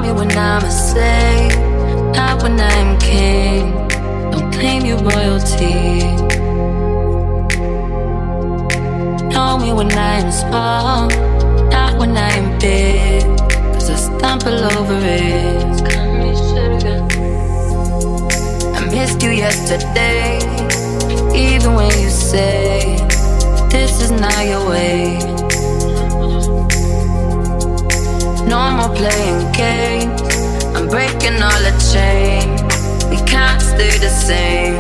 me when I'm a slave, not when I'm king. Don't claim your royalty. Know me when I'm small, not when I'm big, 'cause I stumble over it. I missed you yesterday, even when you say this is not your way. No more playing games, I'm breaking all the chains. We can't stay the same.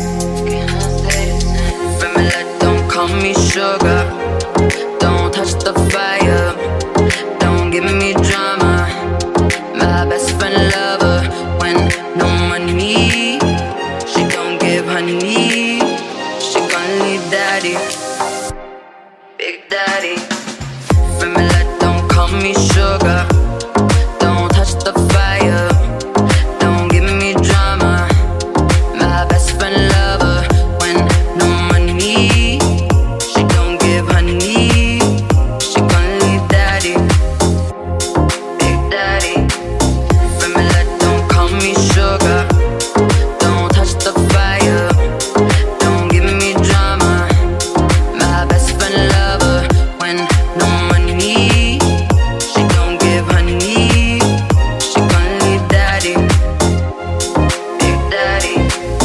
Family, don't call me sugar, don't touch the fire, don't give me drama. My best friend lover, when no money, she gon' give honey. She gon' leave daddy, big daddy. Family, don't call me sugar, don't touch the fire, don't give me drama. My best friend lover, when no money, she gon' give honey. She gon' leave daddy, big daddy. Family, don't call me sugar, don't touch the fire, don't give me drama. My best friend lover, when no money, she gon' give honey. She gon' leave daddy, big daddy.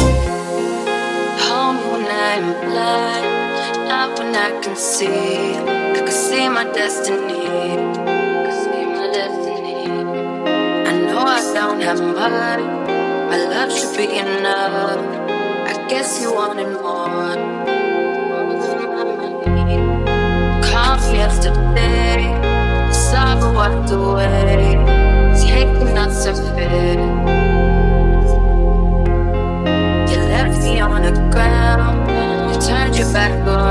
Hold me when I'm blind, not when I can see. I can see my destiny, can see my destiny. I know I don't have much, my love should be enough. I guess you wanted more. Called me yesterday, sorry walked away, taking not so fit. You left me on the ground, you turned your back on